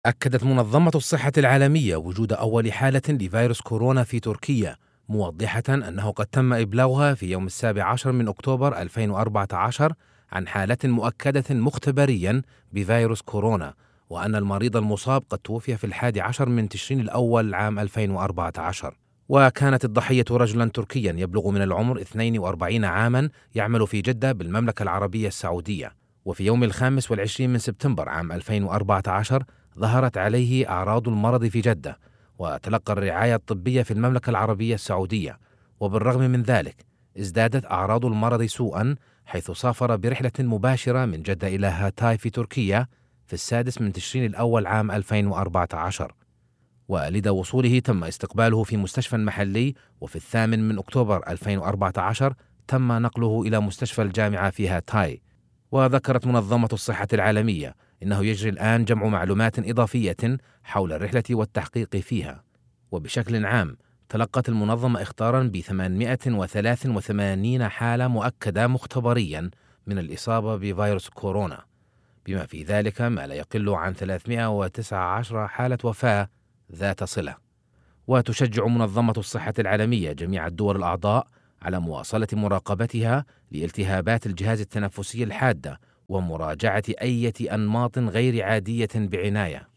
أكدت منظمة الصحة العالمية وجود أول حالة لفيروس كورونا في تركيا، موضحة أنه قد تم إبلاغها في يوم 17 من أكتوبر 2014 عن حالة مؤكدة مختبريا بفيروس كورونا، وأن المريض المصاب قد توفي في 11 من تشرين الأول عام 2014. وكانت الضحية رجلا تركيا يبلغ من العمر 42 عاما يعمل في جدة بالمملكة العربية السعودية. وفي يوم 25 من سبتمبر عام 2014 ظهرت عليه أعراض المرض في جدة، وتلقى الرعاية الطبية في المملكة العربية السعودية. وبالرغم من ذلك ازدادت أعراض المرض سوءا، حيث سافر برحلة مباشرة من جدة إلى هاتاي في تركيا في 6 من تشرين الأول عام 2014. ولدى وصوله تم استقباله في مستشفى محلي، وفي 8 من أكتوبر 2014 تم نقله إلى مستشفى الجامعة في هاتاي. وذكرت منظمة الصحة العالمية إنه يجري الآن جمع معلومات إضافية حول الرحلة والتحقيق فيها. وبشكل عام تلقت المنظمة إخطاراً ب 883 حالة مؤكدة مختبرياً من الإصابة بفيروس كورونا، بما في ذلك ما لا يقل عن 319 حالة وفاة ذات صلة. وتشجع منظمة الصحة العالمية جميع الدول الأعضاء على مواصلة مراقبتها لالتهابات الجهاز التنفسي الحادة، ومراجعة أي أنماط غير عادية بعناية.